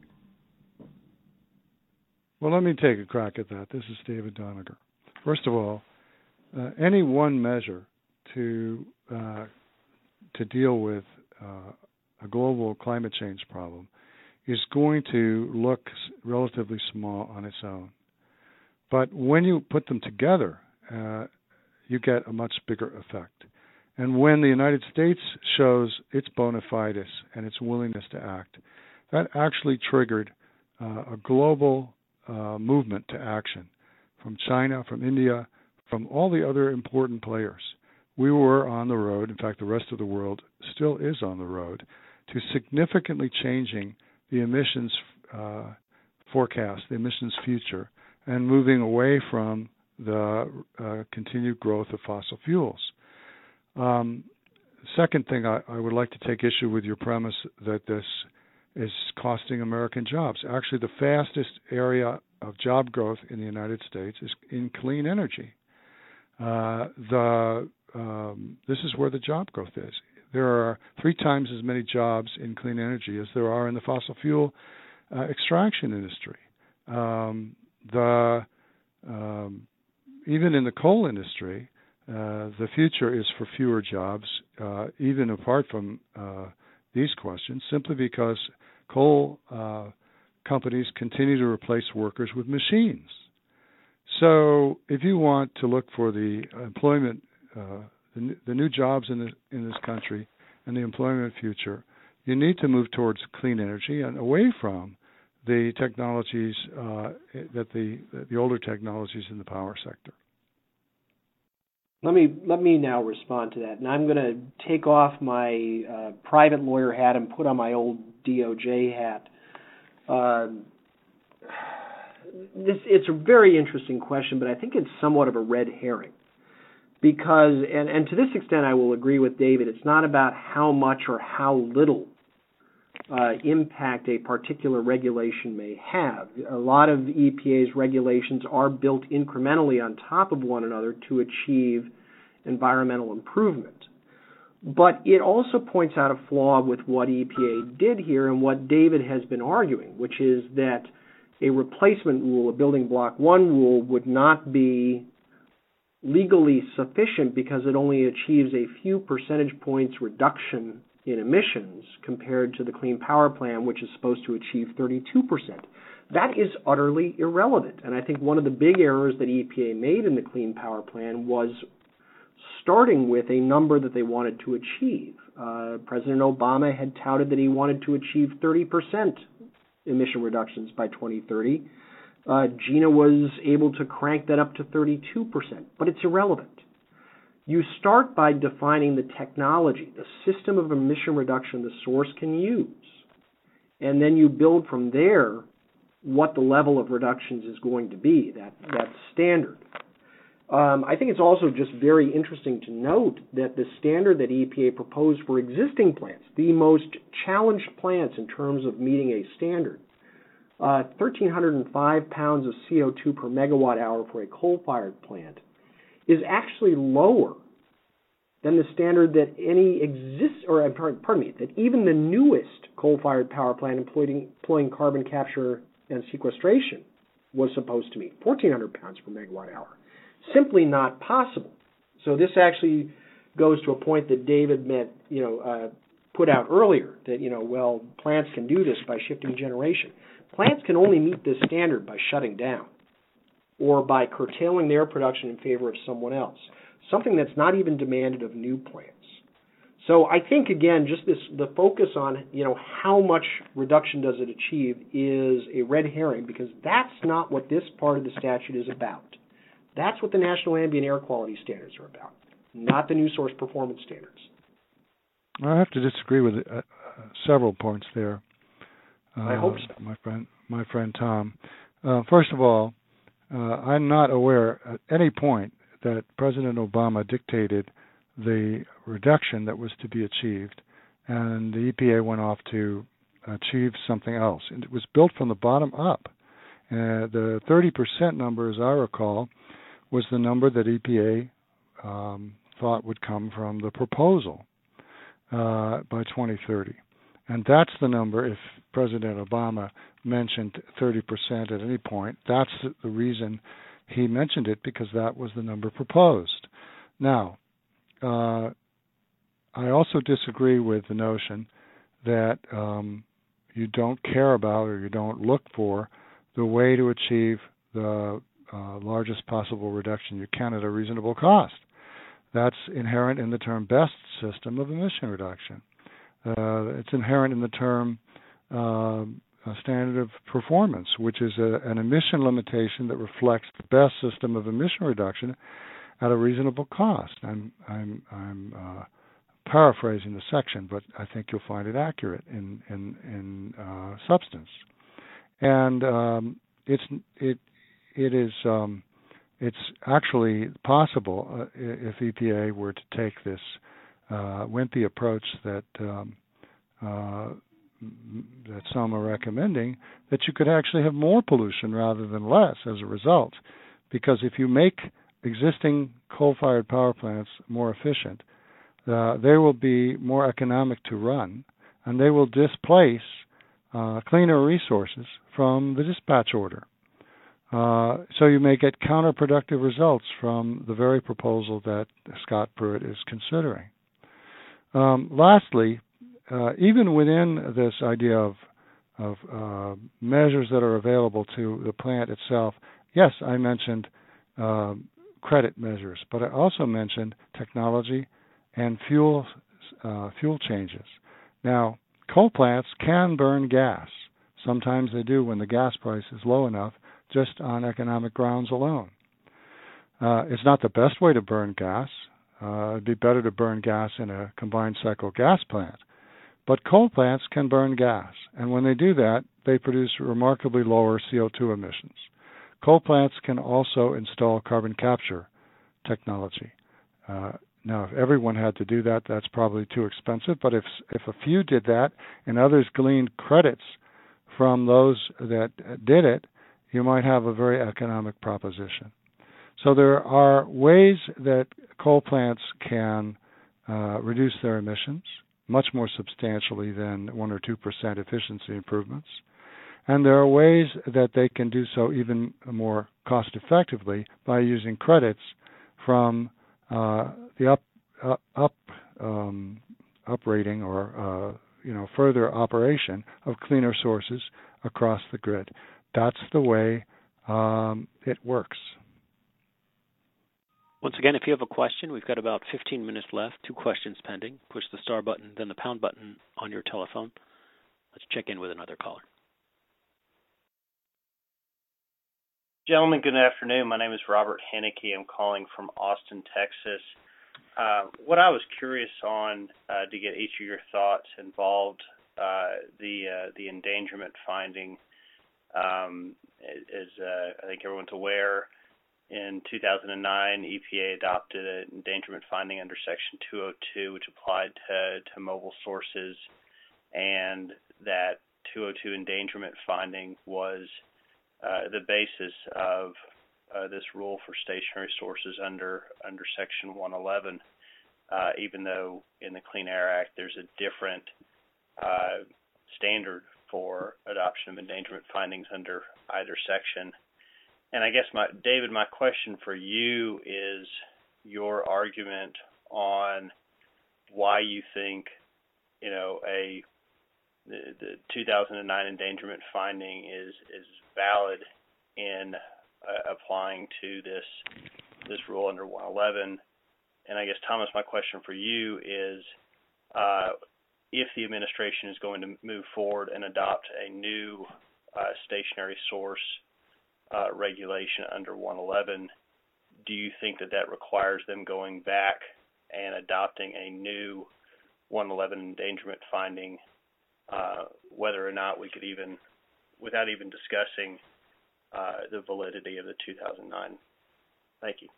Well, let me take a crack at that. This is David Doniger. First of all, uh, any one measure to uh, to deal with uh, a global climate change problem is going to look relatively small on its own. But when you put them together, uh, you get a much bigger effect. And when the United States shows its bona fides and its willingness to act, that actually triggered uh, a global uh, movement to action from China, from India, from all the other important players. We were on the road, in fact, the rest of the world still is on the road, to significantly changing the emissions uh, forecast, the emissions future, and moving away from the uh, continued growth of fossil fuels. Um, second thing, I, I would like to take issue with your premise that this is costing American jobs. Actually, the fastest area of job growth in the United States is in clean energy. Uh, the um, this is where the job growth is. There are three times as many jobs in clean energy as there are in the fossil fuel uh, extraction industry. Um, the um, even in the coal industry, uh, the future is for fewer jobs, uh, even apart from uh, these questions, simply because coal uh, companies continue to replace workers with machines. So, if you want to look for the employment, uh, the, the new jobs in the, in this country and the employment future, you need to move towards clean energy and away from the technologies uh, that the the older technologies in the power sector. Let me let me now respond to that, and I'm going to take off my uh, private lawyer hat and put on my old D O J hat. Uh, this it's a very interesting question, but I think it's somewhat of a red herring, because and, and to this extent I will agree with David. It's not about how much or how little Uh, impact a particular regulation may have. A lot of E P A's regulations are built incrementally on top of one another to achieve environmental improvement. But it also points out a flaw with what E P A did here and what David has been arguing, which is that a replacement rule, a building block one rule, would not be legally sufficient because it only achieves a few percentage points reduction in emissions compared to the Clean Power Plan, which is supposed to achieve thirty-two percent. That is utterly irrelevant. And I think one of the big errors that E P A made in the Clean Power Plan was starting with a number that they wanted to achieve. Uh, President Obama had touted that he wanted to achieve thirty percent emission reductions by twenty thirty. Uh, Gina was able to crank that up to thirty-two percent, but it's irrelevant. You start by defining the technology, the system of emission reduction the source can use, and then you build from there what the level of reductions is going to be, that, that standard. Um, I think it's also just very interesting to note that the standard that E P A proposed for existing plants, the most challenged plants in terms of meeting a standard, uh, one thousand three hundred five pounds of C O two per megawatt hour for a coal-fired plant, is actually lower than the standard that any exists, or pardon me, that even the newest coal-fired power plant employing, employing carbon capture and sequestration was supposed to meet, fourteen hundred pounds per megawatt hour. Simply not possible. So this actually goes to a point that David met, you know, uh, put out earlier, that, you know, well, plants can do this by shifting generation. Plants can only meet this standard by shutting down or by curtailing their production in favor of someone else, something that's not even demanded of new plants. So I think, again, just this, the focus on, you know, how much reduction does it achieve is a red herring, because that's not what this part of the statute is about. That's what the National Ambient Air Quality Standards are about, not the new source performance standards. I have to disagree with uh, uh, several points there. Uh, I hope so. My friend, my friend Tom. Uh, first of all, uh, I'm not aware at any point that President Obama dictated the reduction that was to be achieved, and the E P A went off to achieve something else. And it was built from the bottom up. Uh, the thirty percent number, as I recall, was the number that E P A um, thought would come from the proposal uh, by twenty thirty. And that's the number, if President Obama mentioned thirty percent at any point, that's the reason he mentioned it, because that was the number proposed. Now, uh, I also disagree with the notion that um, you don't care about or you don't look for the way to achieve the uh, largest possible reduction you can at a reasonable cost. That's inherent in the term best system of emission reduction. Uh, it's inherent in the term uh, standard of performance, which is a, an emission limitation that reflects the best system of emission reduction at a reasonable cost. I'm, I'm, I'm uh, paraphrasing the section, but I think you'll find it accurate in in, in uh, substance. And um, it's it it is um, it's actually possible uh, if E P A were to take this uh, wimpy approach that um, uh, that some are recommending, that you could actually have more pollution rather than less as a result. Because if you make existing coal-fired power plants more efficient, uh, they will be more economic to run, and they will displace uh, cleaner resources from the dispatch order. Uh, so you may get counterproductive results from the very proposal that Scott Pruitt is considering. Um, lastly, uh, even within this idea of, of uh, measures that are available to the plant itself, yes, I mentioned uh, credit measures, but I also mentioned technology and fuel uh, fuel changes. Now, coal plants can burn gas. Sometimes they do when the gas price is low enough, just on economic grounds alone. Uh, it's not the best way to burn gas. Uh, it'd be better to burn gas in a combined cycle gas plant. But coal plants can burn gas, and when they do that, they produce remarkably lower C O two emissions. Coal plants can also install carbon capture technology. Uh, now, if everyone had to do that, that's probably too expensive, but if if a few did that and others gleaned credits from those that did it, you might have a very economic proposition. So there are ways that coal plants can uh, reduce their emissions much more substantially than one or two percent efficiency improvements. And there are ways that they can do so even more cost effectively by using credits from uh, the up, uh, up um, uprating or uh, you know further operation of cleaner sources across the grid. That's the way um, it works. Once again, if you have a question, we've got about fifteen minutes left. Two questions pending. Push the star button, then the pound button on your telephone. Let's check in with another caller. Gentlemen, good afternoon. My name is Robert Henneke. I'm calling from Austin, Texas. Uh, what I was curious on uh, to get each of your thoughts involved uh, the uh, the endangerment finding. Um, as uh, I think everyone's aware, in two thousand nine, E P A adopted an endangerment finding under Section two oh two, which applied to, to mobile sources, and that two oh two endangerment finding was uh, the basis of uh, this rule for stationary sources under under Section one eleven, uh, even though in the Clean Air Act there's a different uh, standard for adoption of endangerment findings under either section. And I guess, my David, my question for you is your argument on why you think, you know, a the, the two thousand nine endangerment finding is is valid in uh, applying to this this rule under one eleven. And I guess, Thomas, my question for you is, uh, if the administration is going to move forward and adopt a new uh, stationary source uh, regulation under one eleven, do you think that that requires them going back and adopting a new one eleven endangerment finding, uh, whether or not we could even, without even discussing uh, the validity of the two thousand nine? Thank you.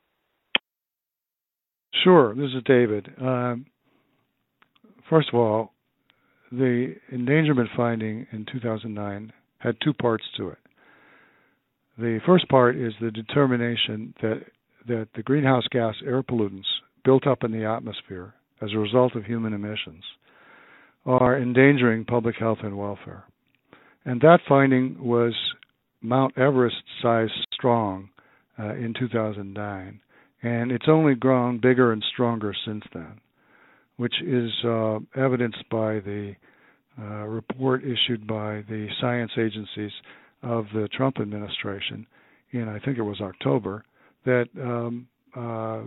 Sure. This is David. Um, first of all, the endangerment finding in two thousand nine had two parts to it. The first part is the determination that that the greenhouse gas air pollutants built up in the atmosphere as a result of human emissions are endangering public health and welfare. And that finding was Mount Everest-sized strong uh, in two thousand nine, and it's only grown bigger and stronger since then, which is uh, evidenced by the uh, report issued by the science agencies of the Trump administration in, I think it was October, that um, uh,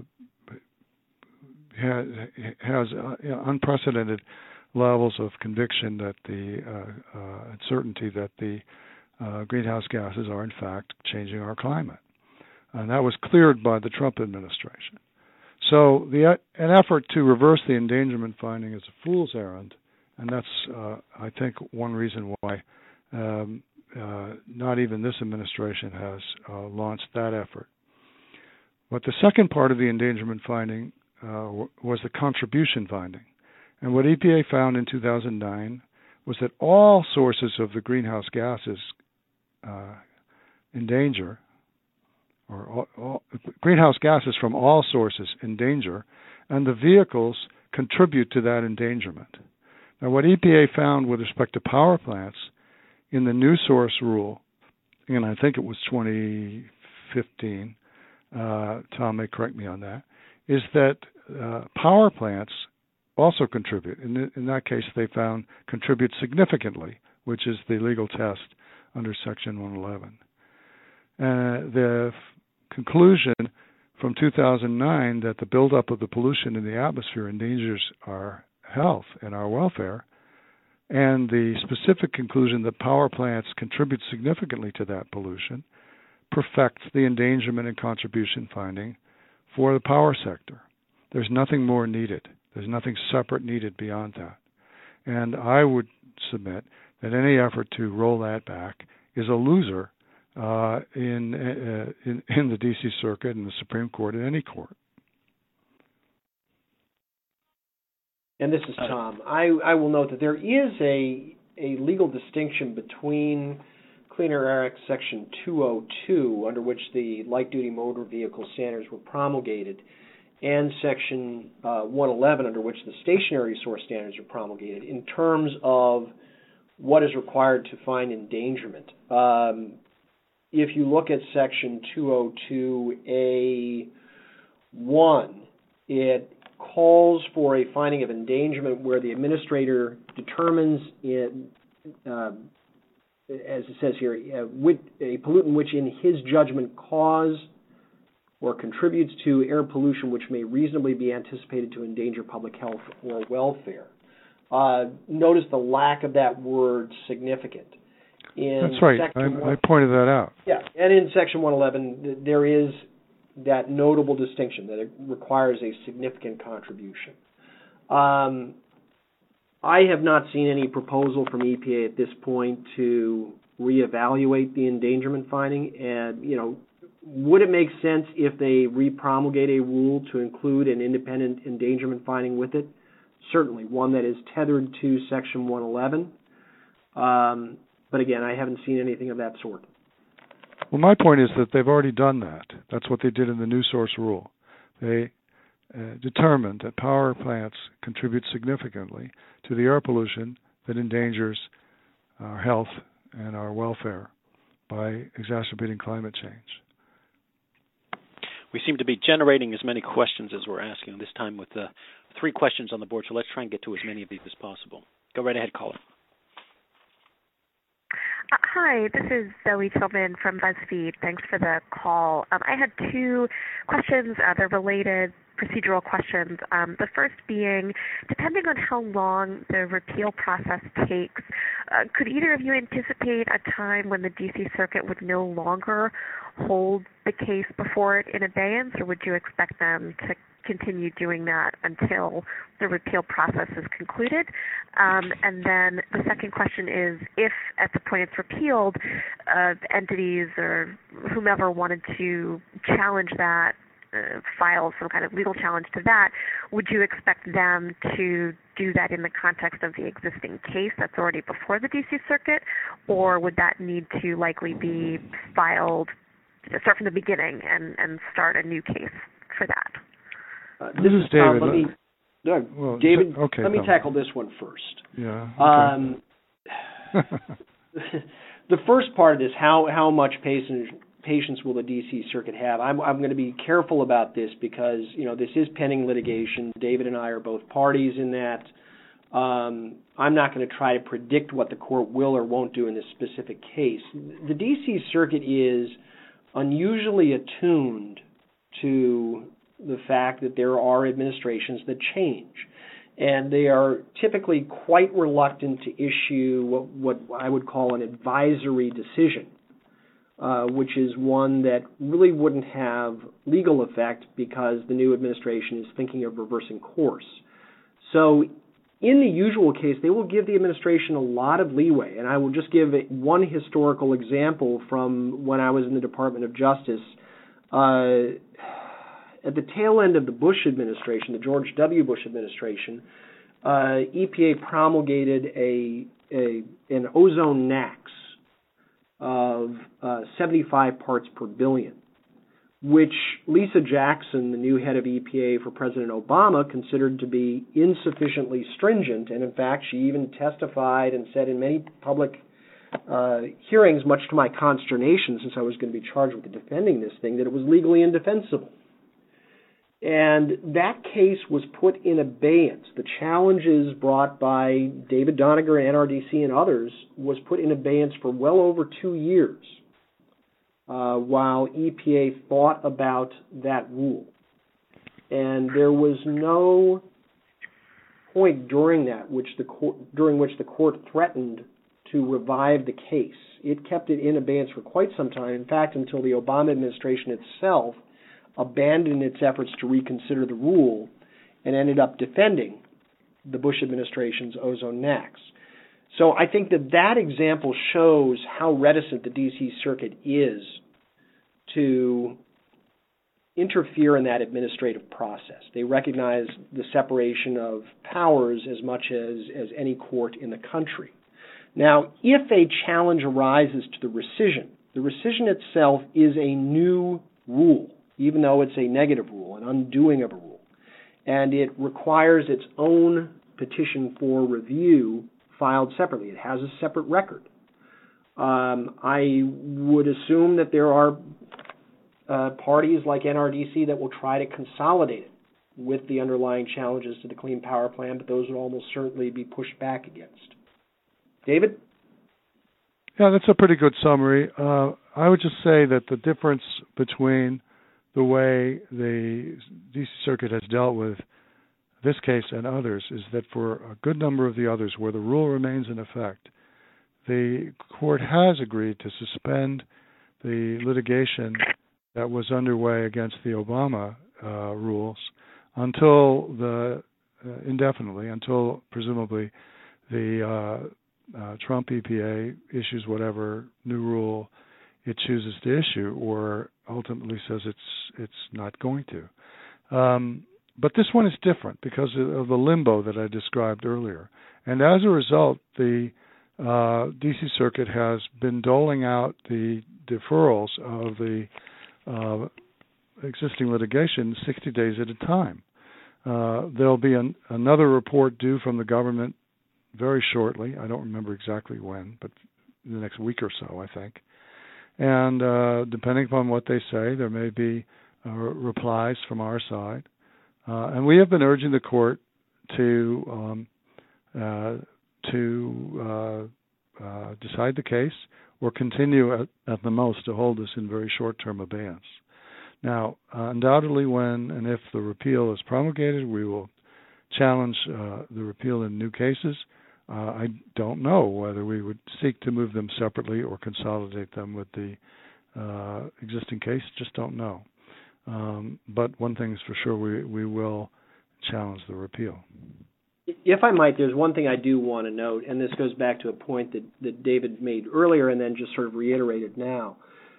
has, has uh, unprecedented levels of conviction that the uh, uh, certainty that the uh, greenhouse gases are in fact changing our climate. And that was cleared by the Trump administration. So the an effort to reverse the endangerment finding is a fool's errand, and that's, uh, I think, one reason why um, uh, not even this administration has uh, launched that effort. But the second part of the endangerment finding uh, w- was the contribution finding. And what E P A found in two thousand nine was that all sources of the greenhouse gases uh, in danger, or all, all, greenhouse gases from all sources in danger, and the vehicles contribute to that endangerment. Now, what E P A found with respect to power plants in the new source rule, and I think it was twenty fifteen, uh, Tom may correct me on that, is that uh, power plants also contribute. In, th- in that case, they found contribute significantly, which is the legal test under Section one eleven. Uh, the f- conclusion from two thousand nine that the buildup of the pollution in the atmosphere endangers our health and our welfare, and the specific conclusion that power plants contribute significantly to that pollution, perfects the endangerment and contribution finding for the power sector. There's nothing more needed. There's nothing separate needed beyond that. And I would submit that any effort to roll that back is a loser uh, in, uh, in in the D C Circuit and the Supreme Court and any court. And this is Tom. I, I will note that there is a a legal distinction between Clean Air Act Section two oh two, under which the light-duty motor vehicle standards were promulgated, and Section uh, one eleven, under which the stationary source standards are promulgated, in terms of what is required to find endangerment. Um, if you look at Section two oh two A one, it calls for a finding of endangerment where the administrator determines, it, uh, as it says here, uh, with a pollutant which in his judgment cause or contributes to air pollution which may reasonably be anticipated to endanger public health or welfare. Uh, notice the lack of that word significant. In That's right. I, one, I pointed that out. Yeah, and in Section one eleven, there is that notable distinction that it requires a significant contribution. Um, I have not seen any proposal from E P A at this point to reevaluate the endangerment finding, and, you know, would it make sense if they repromulgate a rule to include an independent endangerment finding with it? Certainly, one that is tethered to Section one eleven. Um, but again, I haven't seen anything of that sort. Well, my point is that they've already done that. That's what they did in the new source rule. They uh, determined that power plants contribute significantly to the air pollution that endangers our health and our welfare by exacerbating climate change. We seem to be generating as many questions as we're asking this time with uh, three questions on the board, so let's try and get to as many of these as possible. Go right ahead, caller. Uh, hi, this is Zoe Tillman from BuzzFeed. Thanks for the call. Um, I had two questions. Uh, they're related procedural questions. Um, the first being, depending on how long the repeal process takes, uh, could either of you anticipate a time when the D C Circuit would no longer hold the case before it in abeyance, or would you expect them to continue doing that until the repeal process is concluded? Um, and then the second question is, if at the point it's repealed, uh, entities or whomever wanted to challenge that, uh, file some kind of legal challenge to that, would you expect them to do that in the context of the existing case that's already before the D C Circuit, or would that need to likely be filed, start from the beginning and, and start a new case for that? Uh, this, this is David. Tom, let me, no, well, David, okay, let me Tom. tackle this one first. Yeah. Okay. Um, the first part of this, how how much patience patience will the D C Circuit have? I'm I'm going to be careful about this because, you know, this is pending litigation. David and I are both parties in that. Um, I'm not going to try to predict what the court will or won't do in this specific case. The D C Circuit is unusually attuned to the fact that there are administrations that change. And they are typically quite reluctant to issue what, what I would call an advisory decision, uh, which is one that really wouldn't have legal effect because the new administration is thinking of reversing course. So in the usual case, they will give the administration a lot of leeway. And I will just give one historical example from when I was in the Department of Justice. Uh, At the tail end of the Bush administration, the George W. Bush administration, uh, E P A promulgated a, a an ozone N A A Q S of uh, seventy-five parts per billion, which Lisa Jackson, the new head of E P A for President Obama, considered to be insufficiently stringent. And in fact, she even testified and said in many public uh, hearings, much to my consternation, since I was going to be charged with defending this thing, that it was legally indefensible. And that case was put in abeyance. The challenges brought by David Doniger, N R D C, and others was put in abeyance for well over two years uh, while E P A thought about that rule. And there was no point during that which the court, during which the court threatened to revive the case. It kept it in abeyance for quite some time, in fact, until the Obama administration itself abandoned its efforts to reconsider the rule and ended up defending the Bush administration's ozone N A A Q S. So I think that that example shows how reticent the D C Circuit is to interfere in that administrative process. They recognize the separation of powers as much as, as any court in the country. Now, if a challenge arises to the rescission, the rescission itself is a new rule, even though it's a negative rule, an undoing of a rule. And it requires its own petition for review filed separately. It has a separate record. Um, I would assume that there are uh, parties like N R D C that will try to consolidate it. with the underlying challenges to the Clean Power Plan, but those would almost certainly be pushed back against. David? Yeah, that's a pretty good summary. Uh, I would just say that the difference between the way the D C Circuit has dealt with this case and others is that for a good number of the others where the rule remains in effect, the court has agreed to suspend the litigation that was underway against the Obama uh, rules until the uh, indefinitely, until presumably the uh, uh, Trump E P A issues whatever new rule it chooses to issue, or ultimately says it's it's not going to. Um, but this one is different because of the limbo that I described earlier, and as a result, the uh, D C Circuit has been doling out the deferrals of the uh, existing litigation sixty days at a time. Uh, there'll be an, another report due from the government very shortly. I don't remember exactly when, but in the next week or so, I think. And uh, depending upon what they say, there may be uh, replies from our side. Uh, and we have been urging the court to um, uh, to uh, uh, decide the case or continue at, at the most to hold us in very short-term abeyance. Now, uh, undoubtedly, when and if the repeal is promulgated, we will challenge uh, the repeal in new cases. Uh, I don't know whether we would seek to move them separately or consolidate them with the uh, existing case. Just don't know. Um, but one thing is for sure, we, we will challenge the repeal. If I might, there's one thing I do want to note, and this goes back to a point that, that David made earlier and then just sort of reiterated now.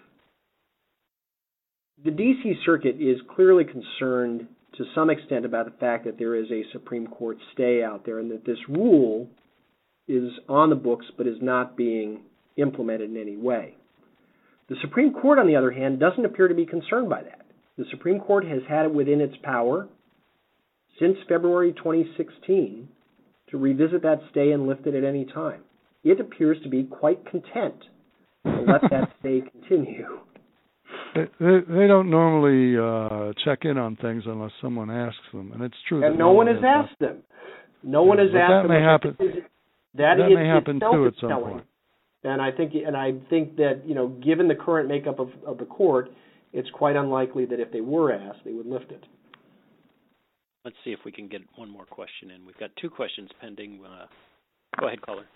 The D C Circuit is clearly concerned to some extent about the fact that there is a Supreme Court stay out there and that this rule is on the books but is not being implemented in any way. The Supreme Court, on the other hand, doesn't appear to be concerned by that. The Supreme Court has had it within its power since February twenty sixteen to revisit that stay and lift it at any time. It appears to be quite content to let that stay continue. They, they, they don't normally uh, check in on things unless someone asks them, and it's true. And no one has asked them. No one has asked them. That may happen. That, that is, may happen too at some telling. point. And I think, and I think that you know, given the current makeup of, of the court, it's quite unlikely that if they were asked, they would lift it. Let's see if we can get one more question in. We've got two questions pending. Uh, go ahead, caller.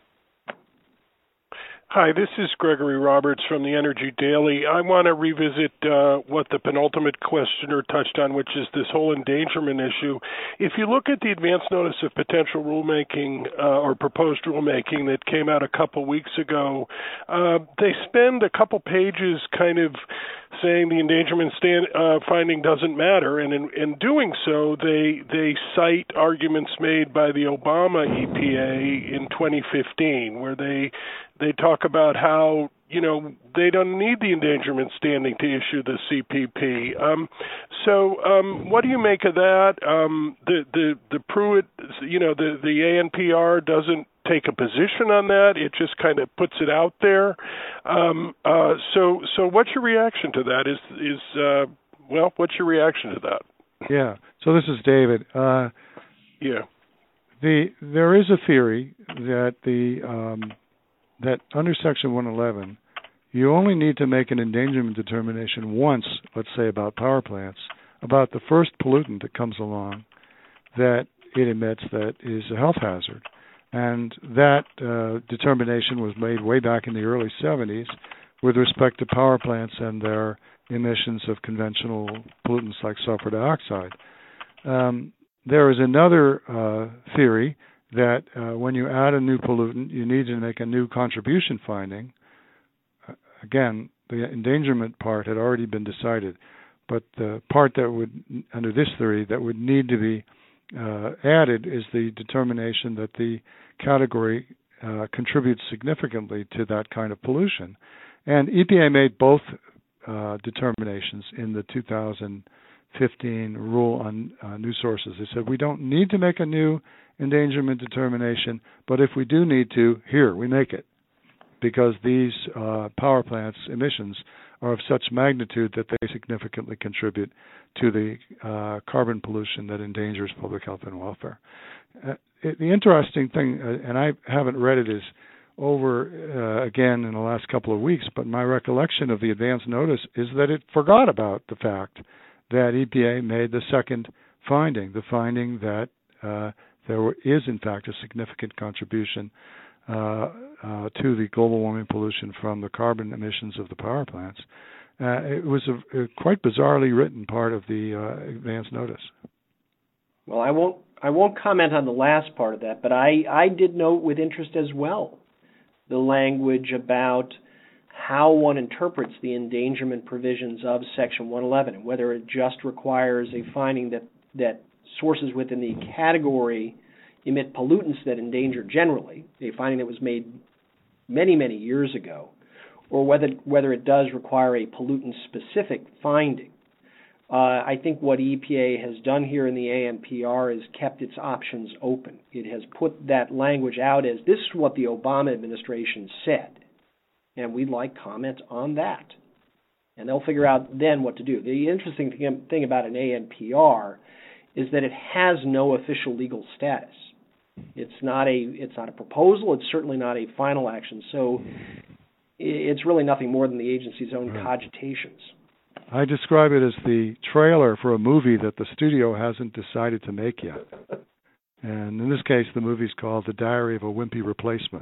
Hi, this is Gregory Roberts from the Energy Daily. I want to revisit uh, what the penultimate questioner touched on, which is this whole endangerment issue. If you look at the advance notice of potential rulemaking uh, or proposed rulemaking that came out a couple weeks ago, uh, they spend a couple pages kind of saying the endangerment stand, uh, finding doesn't matter, and in, in doing so, they they cite arguments made by the Obama E P A in twenty fifteen, where they they talk about how, you know, they don't need the endangerment standing to issue the C P P. Um, so, um, what do you make of that? Um, the the the Pruitt, you know, the the A N P R doesn't take a position on that. It just kind of puts it out there. Um, uh, so, so what's your reaction to that? Is is uh, well, what's your reaction to that? Yeah. So this is David. Uh, yeah. The there is a theory that the um, that under Section one eleven, you only need to make an endangerment determination once, let's say about power plants, about the first pollutant that comes along that it emits that is a health hazard. And that uh, determination was made way back in the early seventies with respect to power plants and their emissions of conventional pollutants like sulfur dioxide. Um, there is another uh, theory that uh, when you add a new pollutant, you need to make a new contribution finding. Uh, again, the endangerment part had already been decided, but the part that would, under this theory, that would need to be uh, added is the determination that the category uh, contributes significantly to that kind of pollution. And E P A made both uh, determinations in the two thousand fifteen rule on uh, new sources. They said we don't need to make a new endangerment determination, but if we do need to, here, we make it. because these uh, power plants' emissions are of such magnitude that they significantly contribute to the uh, carbon pollution that endangers public health and welfare. Uh, it, the interesting thing, uh, and I haven't read it, is over uh, again in the last couple of weeks, but my recollection of the advance notice is that it forgot about the fact that E P A made the second finding, the finding that uh, there were, is in fact a significant contribution uh, uh, to the global warming pollution from the carbon emissions of the power plants. Uh, it was a, a quite bizarrely written part of the uh, advance notice. Well, I won't I won't comment on the last part of that, but I, I did note with interest as well the language about how one interprets the endangerment provisions of Section one eleven and whether it just requires a finding that, that sources within the category emit pollutants that endanger generally, a finding that was made many, many years ago, or whether whether it does require a pollutant-specific finding. Uh, I think what E P A has done here in the A N P R is kept its options open. It has put that language out as this is what the Obama administration said, and we'd like comment on that. And they'll figure out then what to do. The interesting thing, thing about an A N P R is that it has no official legal status. It's not a it's not a proposal. It's certainly not a final action. So it's really nothing more than the agency's own right. cogitations. I describe it as the trailer for a movie that the studio hasn't decided to make yet. And in this case, the movie's called The Diary of a Wimpy Replacement.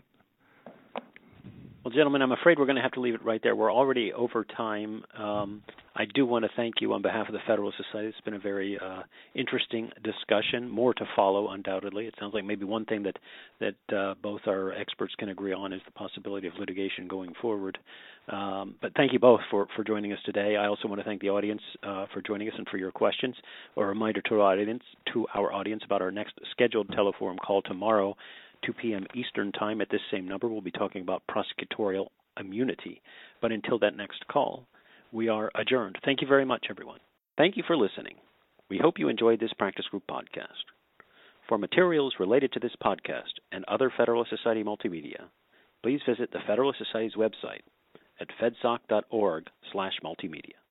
Well, gentlemen, I'm afraid we're going to have to leave it right there. We're already over time. Um, I do want to thank you on behalf of the Federalist Society. It's been a very uh, interesting discussion. More to follow, undoubtedly. It sounds like maybe one thing that that uh, both our experts can agree on is the possibility of litigation going forward. Um, but thank you both for, for joining us today. I also want to thank the audience uh, for joining us and for your questions. A reminder to our audience, to our audience about our next scheduled teleforum call tomorrow, two p.m. Eastern Time at this same number. We'll be talking about prosecutorial immunity. But until that next call, we are adjourned. Thank you very much, everyone. Thank you for listening. We hope you enjoyed this Practice Group podcast. For materials related to this podcast and other Federalist Society multimedia, please visit the Federalist Society's website at fedsoc dot org slash multimedia.